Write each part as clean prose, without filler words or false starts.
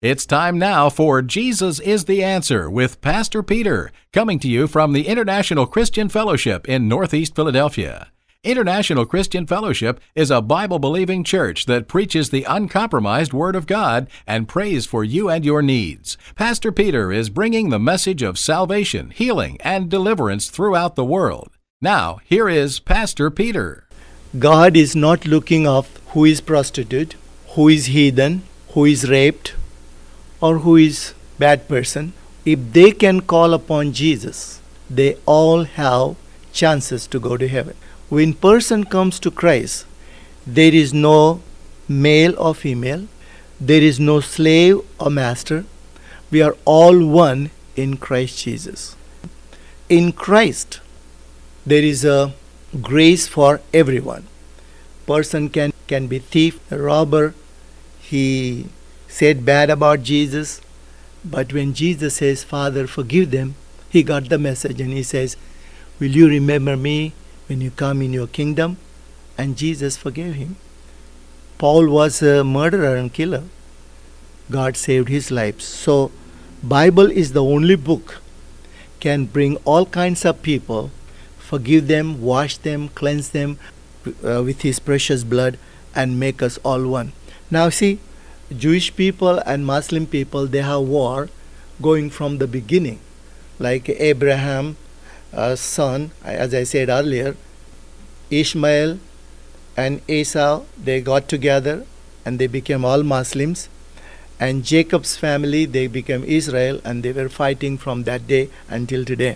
It's time now for Jesus is the Answer with Pastor Peter, coming to you from the International Christian Fellowship in Northeast Philadelphia. International Christian Fellowship is a Bible-believing church that preaches the uncompromised Word of God and prays for you and your needs. Pastor Peter is bringing the message of salvation, healing, and deliverance throughout the world. Now, here is Pastor Peter. God is not looking up who is prostitute, who is heathen, who is raped, or who is bad person. If they can call upon Jesus, they all have chances to go to heaven. When person comes to Christ, there is no male or female, there is no slave or master. We are all one in Christ Jesus. In Christ, there is a grace for everyone. Person can be thief, a robber. He said bad about Jesus, but when Jesus says, Father, forgive them, he got the message and he says, will you remember me when you come in your kingdom? And Jesus forgave him. Paul was a murderer and killer. God saved his life. So Bible is the only book can bring all kinds of people, forgive them, wash them, cleanse them with his precious blood, and make us all one. Now see, Jewish people and Muslim people, they have war going from the beginning. Like Abraham's son, as I said earlier, Ishmael and Esau, they got together and they became all Muslims. And Jacob's family, they became Israel, and they were fighting from that day until today.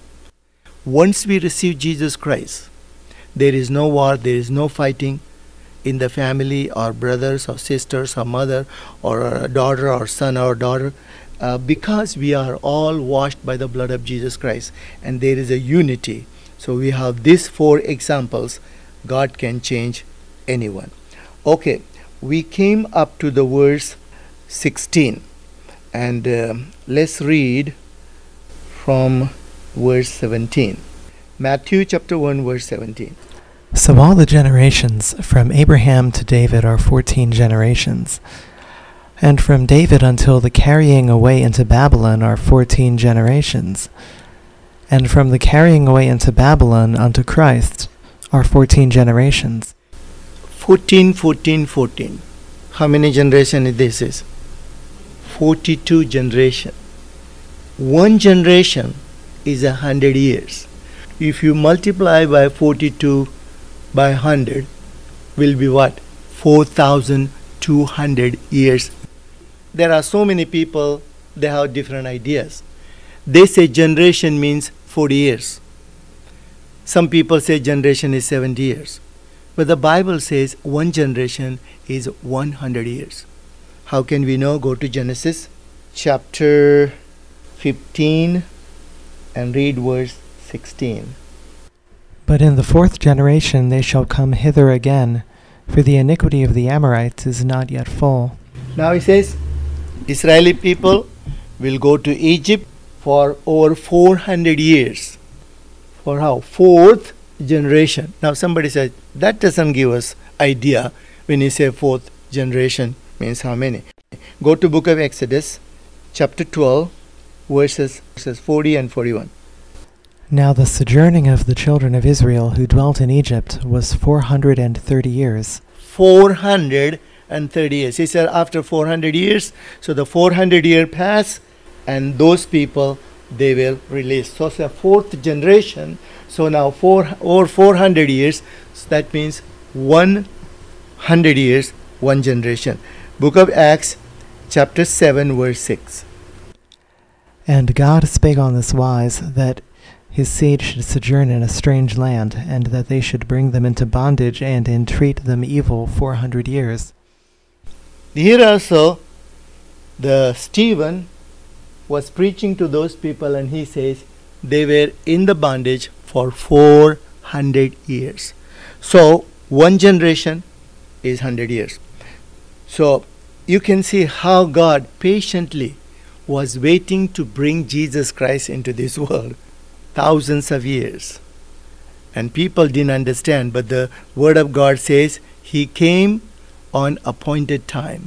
Once we receive Jesus Christ, there is no war, there is no fighting in the family, or brothers or sisters or mother or a daughter or son or daughter, because we are all washed by the blood of Jesus Christ, and there is a unity. So we have these 4 examples. God can change anyone. Okay, we came up to the verse 16, and let's read from verse 17. Matthew chapter 1 verse 17. So all the generations from Abraham to David are 14 generations, and from David until the carrying away into Babylon are 14 generations, and from the carrying away into Babylon unto Christ are 14 generations. 14, 14, 14. How many generations this is? 42 generation. One generation is 100 years. If you multiply by 42 by 100, will be what? 4,200 years. There are so many people, they have different ideas. They say generation means 40 years. Some people say generation is 70 years. But the Bible says one generation is 100 years. How can we know? Go to Genesis chapter 15 and read verse 16. But in the 4th generation they shall come hither again, for the iniquity of the Amorites is not yet full. Now he says, Israeli people will go to Egypt for over 400 years. For how? 4th generation. Now somebody says, that doesn't give us idea when you say 4th generation means how many. Go to book of Exodus, chapter 12, verses 40 and 41. Now the sojourning of the children of Israel who dwelt in Egypt was 430 years. 430 years. He said after 400 years, so the 400 year pass, and those people, they will release. So it's a 4th generation. So now over 400 years, so that means 100 years, one generation. Book of Acts, chapter 7, verse 6. And God spake on this wise, that his seed should sojourn in a strange land, and that they should bring them into bondage and entreat them evil 400 years. Here also, the Stephen was preaching to those people, and he says they were in the bondage for 400 years. So one generation is 100 years. So you can see how God patiently was waiting to bring Jesus Christ into this world. Thousands of years. And people didn't understand, but the Word of God says He came on appointed time.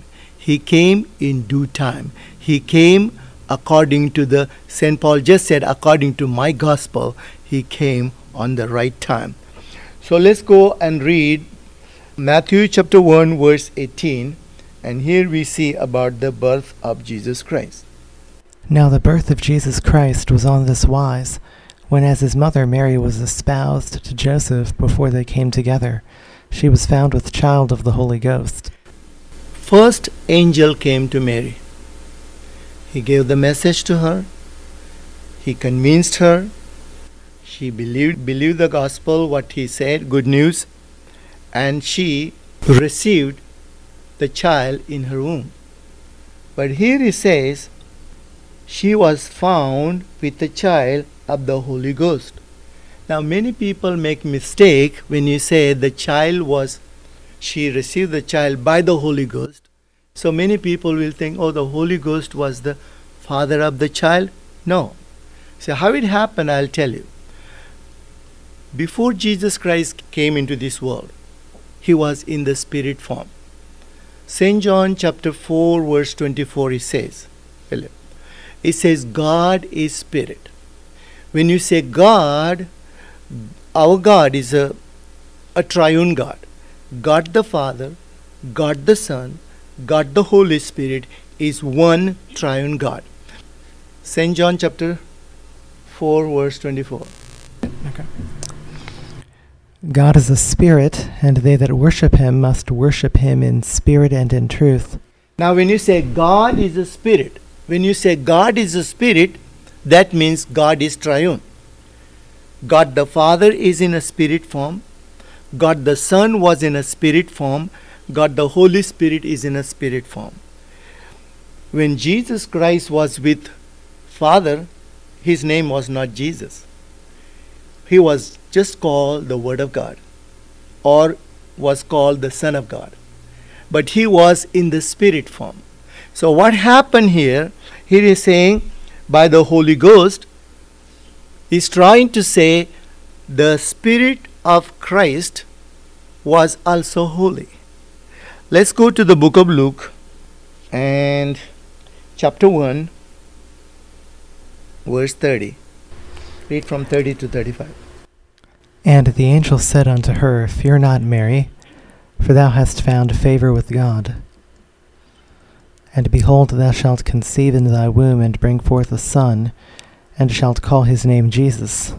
He came in due time. He came according to the, St. Paul just said, according to my gospel, he came on the right time. So let's go and read Matthew chapter 1 verse 18. And here we see about the birth of Jesus Christ. Now the birth of Jesus Christ was on this wise, when as his mother Mary was espoused to Joseph before they came together, she was found with child of the Holy Ghost. First angel came to Mary. He gave the message to her. He convinced her. She believed the gospel, what he said, good news, and she received the child in her womb. But here he says, she was found with the child of the Holy Ghost. Now many people make mistake when you say she received the child by the Holy Ghost. So many people will think, oh, the Holy Ghost was the father of the child. No. So how it happened, I'll tell you. Before Jesus Christ came into this world, he was in the spirit form. St. John chapter 4 verse 24 it says, God is spirit. When you say God, our God is a triune God. God the Father, God the Son, God the Holy Spirit is one triune God. St. John chapter 4 verse 24. Okay. God is a spirit, and they that worship him must worship him in spirit and in truth. Now when you say God is a spirit, that means God is triune. God the Father is in a spirit form. God the Son was in a spirit form. God the Holy Spirit is in a spirit form. When Jesus Christ was with Father, his name was not Jesus. He was just called the Word of God, or was called the Son of God. But he was in the spirit form. So what happened here? Here is saying by the Holy Ghost, he's trying to say the Spirit of Christ was also holy. Let's go to the book of Luke and chapter 1 verse 30. Read from 30 to 35. And the angel said unto her, Fear not, Mary, for thou hast found favor with God. And behold, thou shalt conceive in thy womb, and bring forth a son, and shalt call his name Jesus.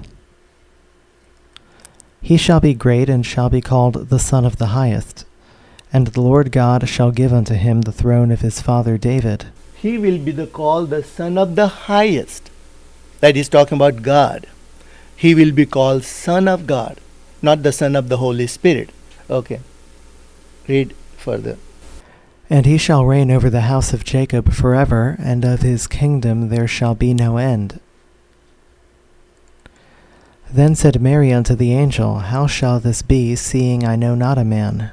He shall be great, and shall be called the Son of the Highest. And the Lord God shall give unto him the throne of his father David. He will be called the Son of the Highest. That is talking about God. He will be called Son of God, not the Son of the Holy Spirit. Okay. Read further. And he shall reign over the house of Jacob forever, and of his kingdom there shall be no end. Then said Mary unto the angel, How shall this be, seeing I know not a man?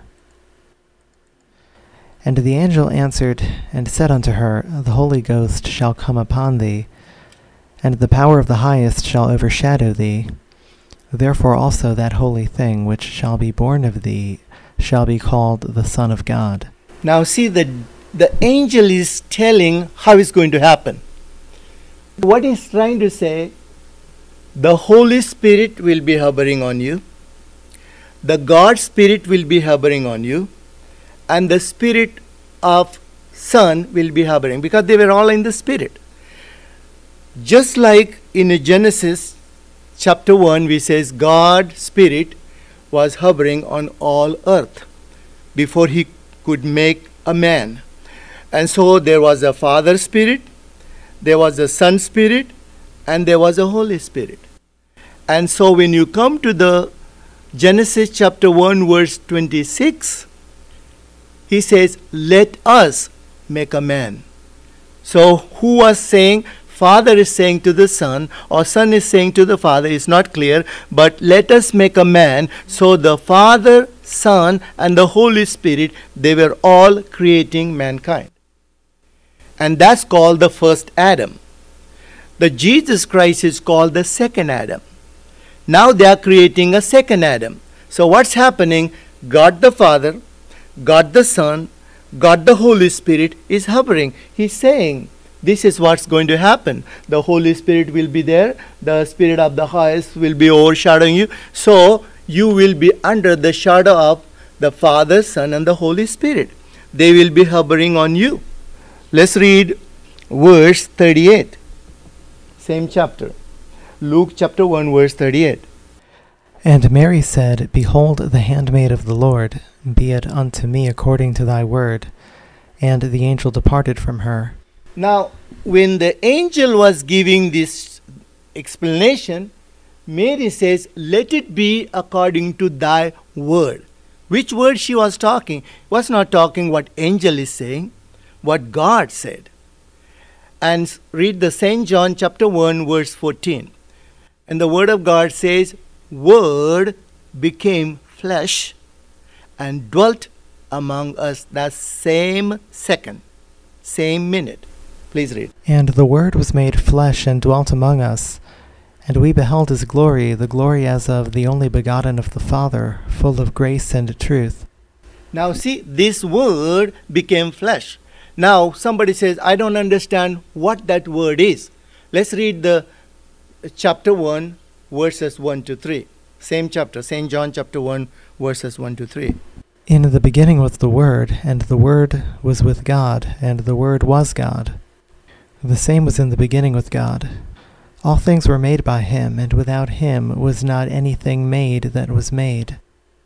And the angel answered and said unto her, The Holy Ghost shall come upon thee, and the power of the Highest shall overshadow thee. Therefore also that holy thing which shall be born of thee shall be called the Son of God. Now see, the angel is telling how it's going to happen. What he's trying to say, the Holy Spirit will be hovering on you, the God Spirit will be hovering on you, and the Spirit of Son will be hovering, because they were all in the Spirit. Just like in Genesis chapter 1, we says God Spirit was hovering on all earth before he could make a man. And so there was a Father Spirit, there was a Son Spirit, and there was a Holy Spirit. And so when you come to the Genesis chapter 1 verse 26, he says, let us make a man. So who was saying? Father is saying to the Son, or Son is saying to the Father, it's not clear, but let us make a man. So the Father, Son, and the Holy Spirit, they were all creating mankind. And that's called the first Adam. The Jesus Christ is called the second Adam. Now they are creating a second Adam. So what's happening? God the Father, God the Son, God the Holy Spirit is hovering. He's saying, this is what's going to happen. The Holy Spirit will be there. The Spirit of the highest will be overshadowing you. So you will be under the shadow of the Father, Son, and the Holy Spirit. They will be hovering on you. Let's read verse 38. Same chapter. Luke chapter 1 verse 38. And Mary said, Behold the handmaid of the Lord, be it unto me according to thy word. And the angel departed from her. Now, when the angel was giving this explanation, Mary says, let it be according to thy word. Which word she was talking? Was not talking what angel is saying, what God said. And read the St. John chapter 1 verse 14. And the word of God says, Word became flesh and dwelt among us that same second, same minute. Please read. And the Word was made flesh and dwelt among us, and we beheld his glory, the glory as of the only begotten of the Father, full of grace and truth. Now see, this word became flesh. Now somebody says, I don't understand what that word is. Let's read the chapter 1, verses 1 to 3. Same chapter, St. John chapter 1, verses 1 to 3. In the beginning was the Word, and the Word was with God, and the Word was God. The same was in the beginning with God. All things were made by him, and without him was not anything made that was made.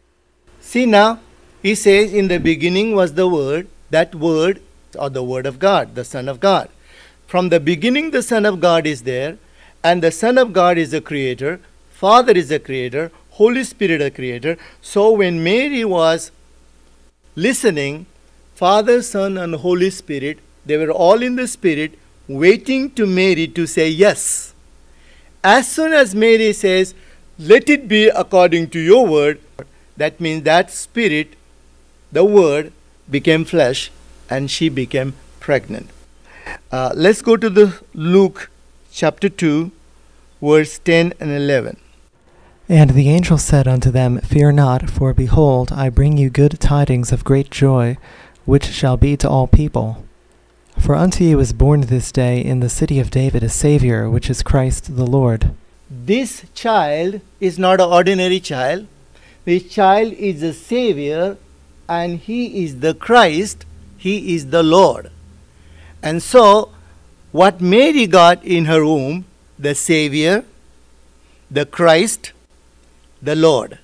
See now, he says in the beginning was the Word, that Word, or the Word of God, the Son of God. From the beginning the Son of God is there, and the Son of God is the Creator, Father is the Creator, Holy Spirit a Creator. So when Mary was listening, Father, Son, and Holy Spirit, they were all in the Spirit, waiting to Mary to say yes. As soon as Mary says, let it be according to your word, that means that Spirit, the Word, became flesh and she became pregnant. Let's go to the Luke chapter 2, verse 10 and 11. And the angel said unto them, Fear not, for behold, I bring you good tidings of great joy, which shall be to all people. For unto you is born this day in the city of David a Saviour, which is Christ the Lord. This child is not an ordinary child. This child is a Savior, and he is the Christ, he is the Lord. And so, what Mary got in her womb, the Savior, the Christ, the Lord.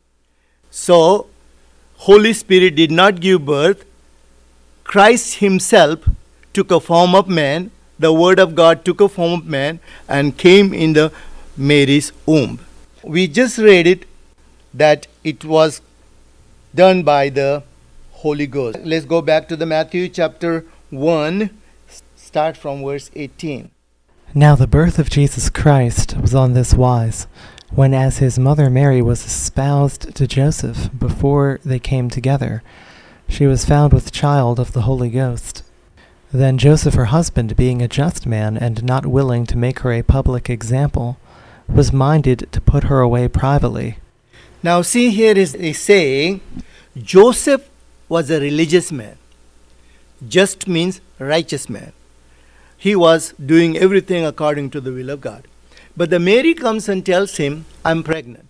So, Holy Spirit did not give birth. Christ himself took a form of man. The Word of God took a form of man and came in the Mary's womb. We just read it that it was done by the Holy Ghost. Let's go back to the Matthew chapter 1, start from verse 18. Now the birth of Jesus Christ was on this wise, when as his mother Mary was espoused to Joseph, before they came together, she was found with child of the Holy Ghost. Then Joseph her husband, being a just man, and not willing to make her a public example, was minded to put her away privately. Now see, here is a saying, Joseph was a religious man. Just means righteous man. He was doing everything according to the will of God. But the Mary comes and tells him, I'm pregnant.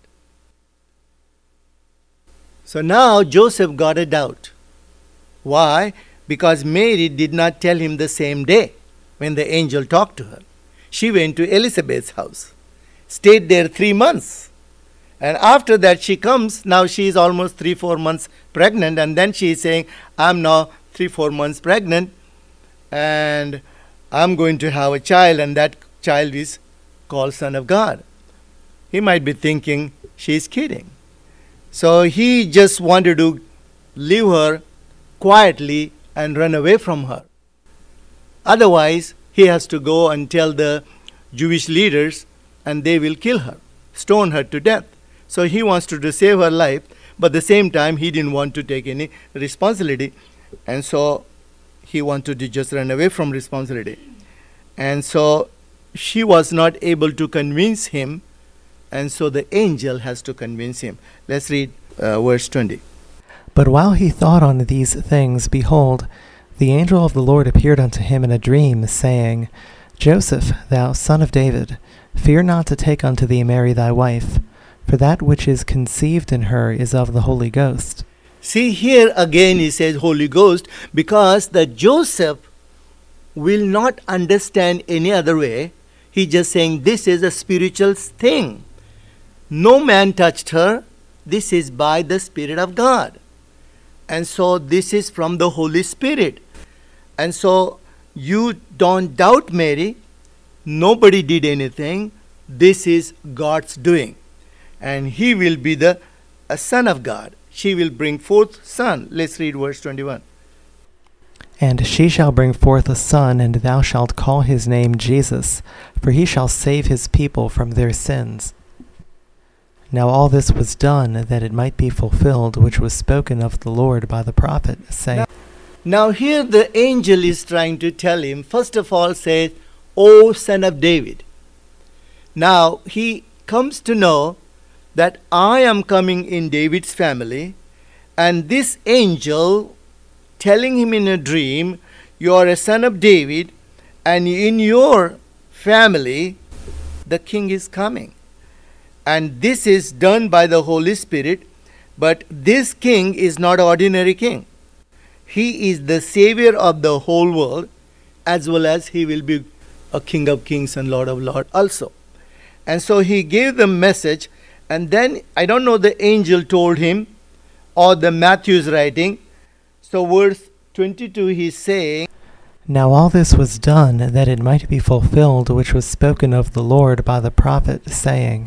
So now Joseph got a doubt. Why? Because Mary did not tell him the same day when the angel talked to her. She went to Elizabeth's house, stayed there 3 months. And after that she comes, now she is almost 3-4 months pregnant, and then she is saying, I'm now 3-4 months pregnant, and I'm going to have a child, and that child is called Son of God. He might be thinking she's kidding. So he just wanted to leave her quietly and run away from her. Otherwise, he has to go and tell the Jewish leaders, and they will kill her, stone her to death. So he wants to save her life, but at the same time, he didn't want to take any responsibility. And so he wanted to just run away from responsibility. And so she was not able to convince him, and so the angel has to convince him. Let's read verse 20. But while he thought on these things, behold, the angel of the Lord appeared unto him in a dream, saying, Joseph, thou son of David, fear not to take unto thee Mary thy wife, for that which is conceived in her is of the Holy Ghost. See, here again he says Holy Ghost, because that Joseph will not understand any other way. He's just saying this is a spiritual thing. No man touched her. This is by the Spirit of God. And so this is from the Holy Spirit. And so you don't doubt Mary. Nobody did anything. This is God's doing. And he will be the son of God. She will bring forth son. Let's read verse 21. And she shall bring forth a son, and thou shalt call his name Jesus, for he shall save his people from their sins. Now all this was done, that it might be fulfilled, which was spoken of the Lord by the prophet, saying... Now here the angel is trying to tell him, first of all says, O son of David. Now he comes to know that I am coming in David's family, and this angel telling him in a dream, you are a son of David, and in your family the king is coming. And this is done by the Holy Spirit, but this king is not ordinary king. He is the savior of the whole world, as well as he will be a king of kings and lord of lords also. And so he gave the message, and then I don't know the angel told him, or the Matthew is writing. So verse 22 he's saying, Now all this was done, that it might be fulfilled, which was spoken of the Lord by the prophet, saying...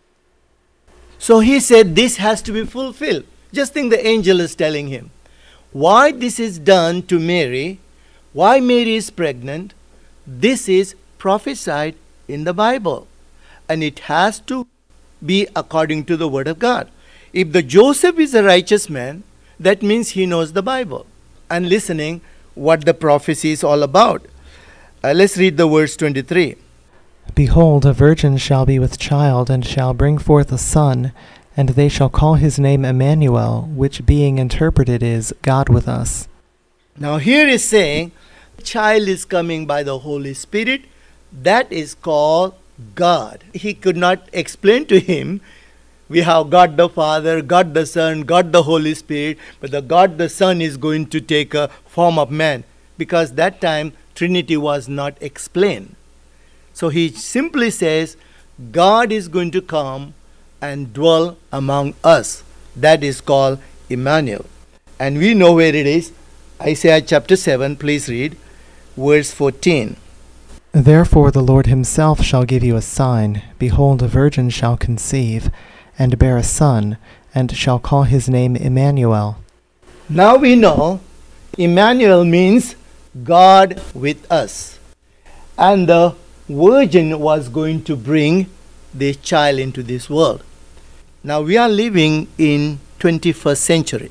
So he said this has to be fulfilled. Just think the angel is telling him. Why this is done to Mary, why Mary is pregnant, this is prophesied in the Bible. And it has to be according to the word of God. If the Joseph is a righteous man, that means he knows the Bible and listening what the prophecy is all about. Let's read the verse 23. Behold, a virgin shall be with child, and shall bring forth a son, and they shall call his name Emmanuel, which being interpreted is, God with us. Now here is saying, child is coming by the Holy Spirit. That is called God. He could not explain to him, we have God the Father, God the Son, God the Holy Spirit, but the God the Son is going to take a form of man, because that time Trinity was not explained. So he simply says, God is going to come and dwell among us. That is called Emmanuel. And we know where it is. Isaiah chapter 7, please read, verse 14. Therefore the Lord himself shall give you a sign. Behold, a virgin shall conceive, and bear a son, and shall call his name Emmanuel. Now we know Emmanuel means God with us. And the virgin was going to bring this child into this world. Now we are living in 21st century.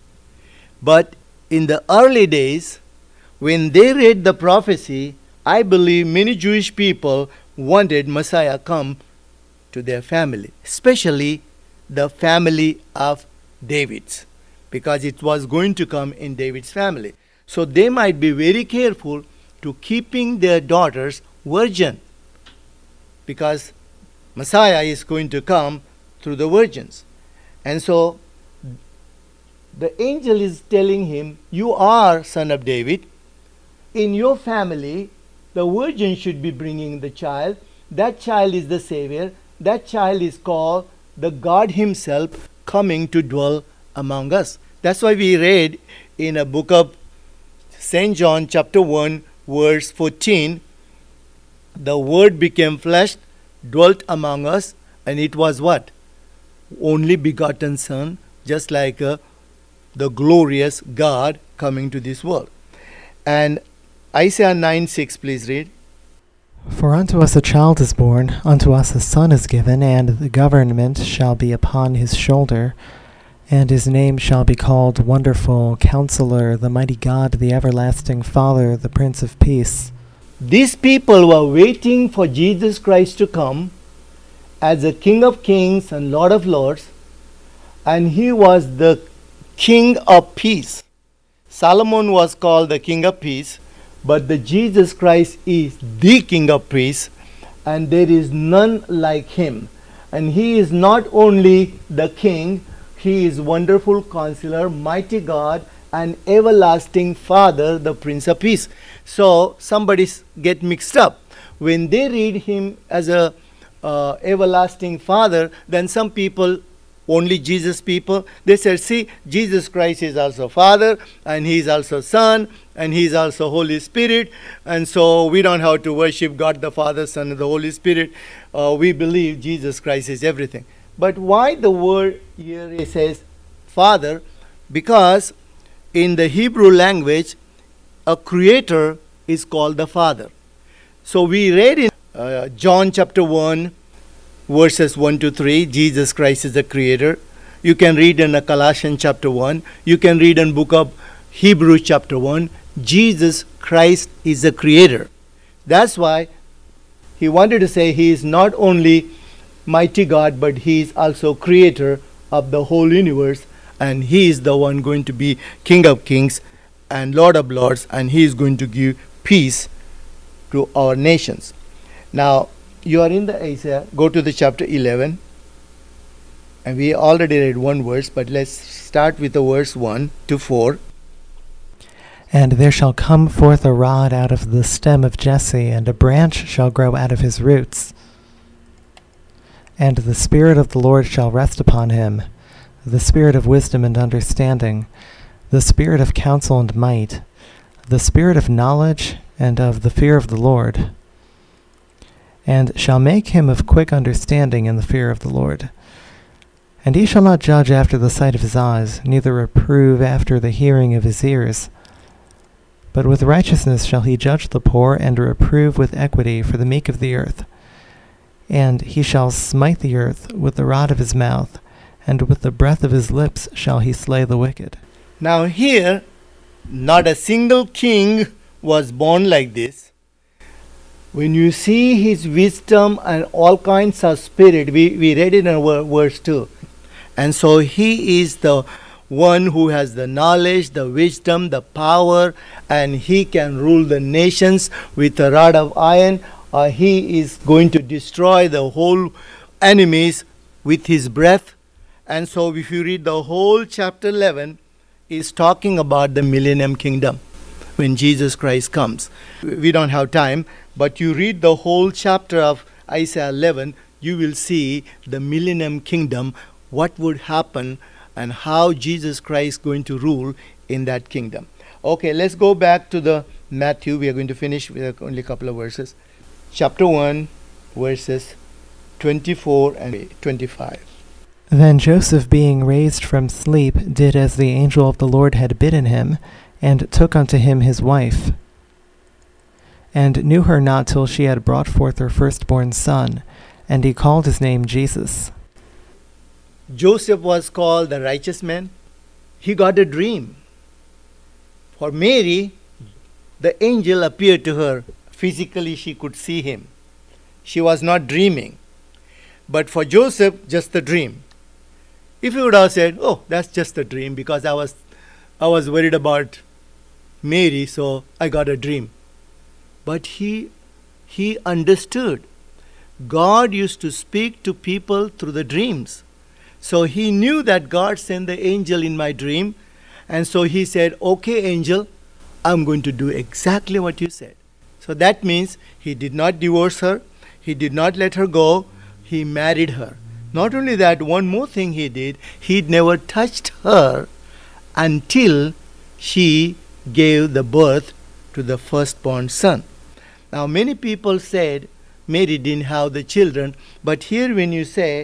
But in the early days, when they read the prophecy, I believe many Jewish people wanted Messiah come to their family, especially the family of David's, because it was going to come in David's family. So they might be very careful to keeping their daughters virgin, because Messiah is going to come through the virgins. And so the angel is telling him, you are son of David. In your family, the virgin should be bringing the child. That child is the Savior. That child is called the God himself coming to dwell among us. That's why we read in a book of St. John chapter 1 verse 14, the Word became flesh, dwelt among us, and it was what? Only begotten Son, just like the glorious God coming to this world. And Isaiah 9:6, please read. For unto us a child is born, unto us a son is given, and the government shall be upon his shoulder, and his name shall be called Wonderful, Counselor, the Mighty God, the Everlasting Father, the Prince of Peace. These people were waiting for Jesus Christ to come as the King of Kings and Lord of Lords, and he was the King of Peace. Solomon was called the King of Peace, but the Jesus Christ is the King of Peace, and there is none like him. And he is not only the King, he is wonderful Counselor, mighty God, and everlasting Father, the Prince of Peace. So somebody get mixed up. When they read him as a everlasting Father, then some people, only Jesus people, they said, see, Jesus Christ is also Father, and he is also Son, and he is also Holy Spirit, and so we don't have to worship God the Father, Son, and the Holy Spirit. We believe Jesus Christ is everything. But why the word here it says Father? Because in the Hebrew language, a creator is called the Father. So we read in John chapter 1, verses 1 to 3, Jesus Christ is the creator. You can read in Colossians chapter 1. You can read in book of Hebrews chapter 1. Jesus Christ is the creator. That's why he wanted to say he is not only mighty God, but he is also creator of the whole universe, and he is the one going to be King of Kings and Lord of Lords, and he is going to give peace to our nations. Now, you are in the Isaiah, go to the chapter 11, and we already read one verse, but let's start with the verse 1 to 4. And there shall come forth a rod out of the stem of Jesse, and a branch shall grow out of his roots. And the Spirit of the Lord shall rest upon him, the Spirit of wisdom and understanding, the Spirit of counsel and might, the Spirit of knowledge and of the fear of the Lord. And shall make him of quick understanding in the fear of the Lord. And he shall not judge after the sight of his eyes, neither reprove after the hearing of his ears. But with righteousness shall he judge the poor, and reprove with equity for the meek of the earth. And he shall smite the earth with the rod of his mouth, and with the breath of his lips shall he slay the wicked. Now here, not a single king was born like this. When you see his wisdom and all kinds of spirit, we read it in verse 2. And so he is the one who has the knowledge, the wisdom, the power, and he can rule the nations with a rod of iron. He is going to destroy the whole enemies with his breath. And so if you read the whole chapter 11, is talking about the millennium kingdom when Jesus Christ comes. We don't have time, but you read the whole chapter of Isaiah 11, you will see the millennium kingdom, what would happen, and how Jesus Christ is going to rule in that kingdom. Okay, let's go back to the Matthew. We are going to finish with only a couple of verses. Chapter 1, verses 24 and 25. Then Joseph, being raised from sleep, did as the angel of the Lord had bidden him, and took unto him his wife, and knew her not till she had brought forth her firstborn son, and he called his name Jesus. Joseph was called the righteous man. He got a dream. For Mary, the angel appeared to her. Physically, she could see him. She was not dreaming. But for Joseph, just the dream. If he would have said, oh, that's just a dream, because I was worried about Mary, so I got a dream. But he understood. God used to speak to people through the dreams. So he knew that God sent the angel in my dream. And so he said, okay, angel, I'm going to do exactly what you said. So that means he did not divorce her. He did not let her go. He married her. Not only that, one more thing he did. He never touched her until she gave the birth to the firstborn son. Now many people said Mary didn't have the children. But here when you say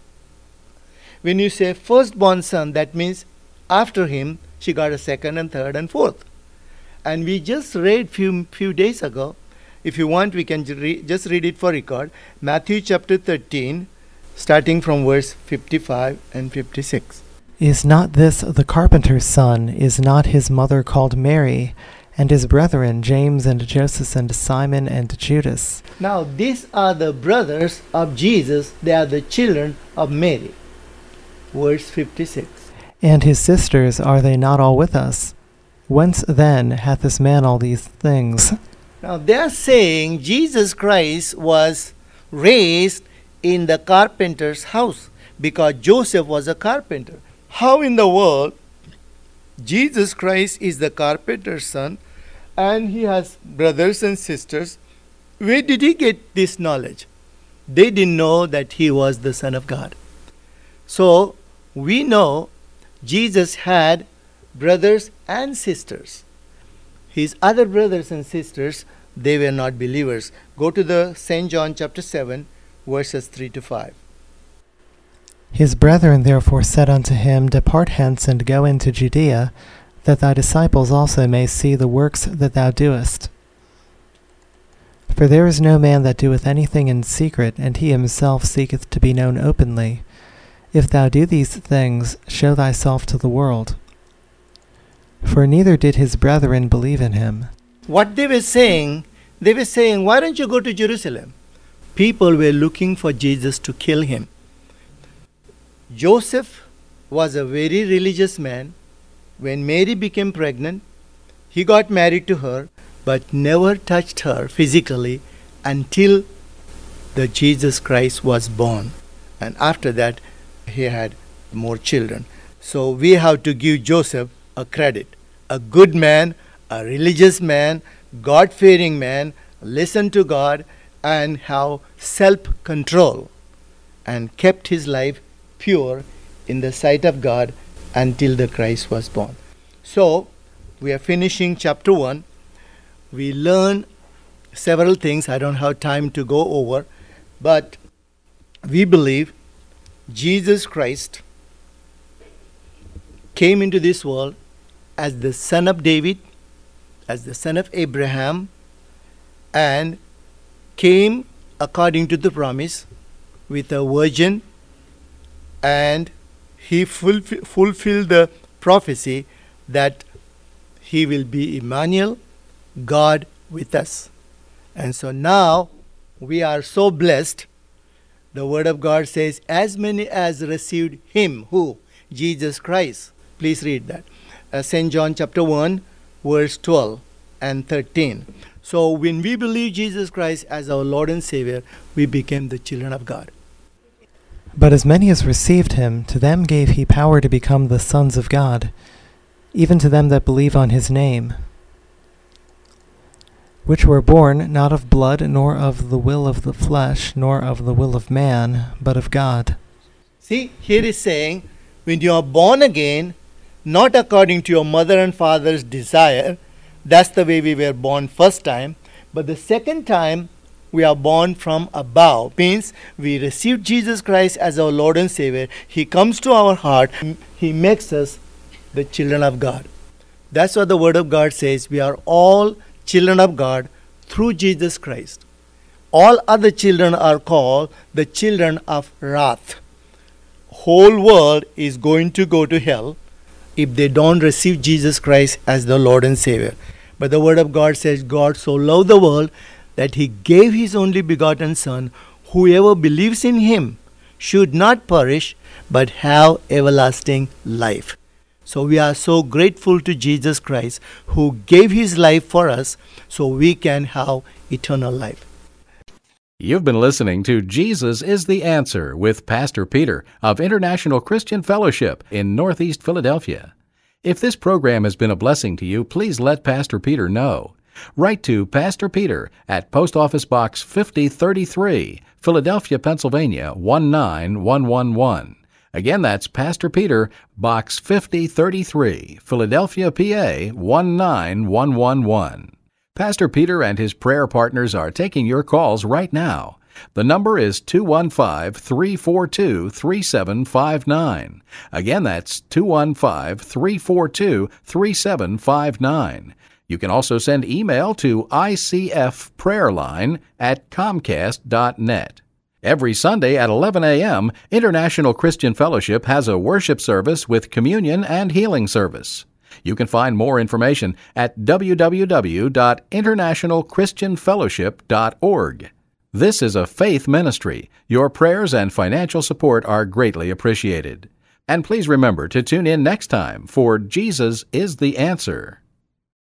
firstborn son, that means after him, she got a second and third and fourth. And we just read few days ago. If you want, we can just read it for record. Matthew chapter 13, starting from verse 55 and 56. Is not this the carpenter's son? Is not his mother called Mary? And his brethren, James and Joseph and Simon and Judas? Now these are the brothers of Jesus. They are the children of Mary. Verse 56. And his sisters, are they not all with us? Whence then hath this man all these things? Now they are saying Jesus Christ was raised in the carpenter's house because Joseph was a carpenter. How in the world Jesus Christ is the carpenter's son and he has brothers and sisters? Where did he get this knowledge? They didn't know that he was the Son of God. So we know Jesus had brothers and sisters. His other brothers and sisters, they were not believers. Go to the St. John chapter 7, verses 3 to 5. His brethren therefore said unto him, Depart hence, and go into Judea, that thy disciples also may see the works that thou doest. For there is no man that doeth anything in secret, and he himself seeketh to be known openly. If thou do these things, show thyself to the world. For neither did his brethren believe in him. What they were saying, why don't you go to Jerusalem? People were looking for Jesus to kill him. Joseph was a very religious man. When Mary became pregnant, he got married to her, but never touched her physically until the Jesus Christ was born. And after that, he had more children. So we have to give Joseph a credit. A good man, a religious man, God-fearing man, listened to God and have self-control and kept his life pure in the sight of God until the Christ was born. So we are finishing chapter 1. We learn several things. I don't have time to go over, but we believe Jesus Christ came into this world as the son of David, as the son of Abraham, and came according to the promise with a virgin, and he fulfilled the prophecy that he will be Emmanuel, God with us. And so now we are so blessed. The word of God says, as many as received him, who? Jesus Christ. Please read that. St. John chapter 1, verse 12 and 13. So when we believe Jesus Christ as our Lord and Savior, we became the children of God. But as many as received him, to them gave he power to become the sons of God, even to them that believe on his name, which were born not of blood, nor of the will of the flesh, nor of the will of man, but of God. See, here is saying, when you are born again, not according to your mother and father's desire, that's the way we were born first time, but the second time, we are born from above. Means we receive Jesus Christ as our Lord and Savior. He comes to our heart. He makes us the children of God. That's what the Word of God says. We are all children of God through Jesus Christ. All other children are called the children of wrath. Whole world is going to go to hell if they don't receive Jesus Christ as the Lord and Savior. But the Word of God says, God so loved the world that he gave his only begotten Son. Whoever believes in him should not perish, but have everlasting life. So we are so grateful to Jesus Christ, who gave his life for us so we can have eternal life. You've been listening to Jesus is the Answer with Pastor Peter of International Christian Fellowship in Northeast Philadelphia. If this program has been a blessing to you, please let Pastor Peter know. Write to Pastor Peter at Post Office Box 5033, Philadelphia, Pennsylvania 19111. Again, that's Pastor Peter, Box 5033, Philadelphia, PA 19111. Pastor Peter and his prayer partners are taking your calls right now. The number is 215-342-3759. Again, that's 215-342-3759. You can also send email to icfprayerline@comcast.net. Every Sunday at 11 a.m., International Christian Fellowship has a worship service with communion and healing service. You can find more information at www.internationalchristianfellowship.org. This is a faith ministry. Your prayers and financial support are greatly appreciated. And please remember to tune in next time for Jesus is the Answer.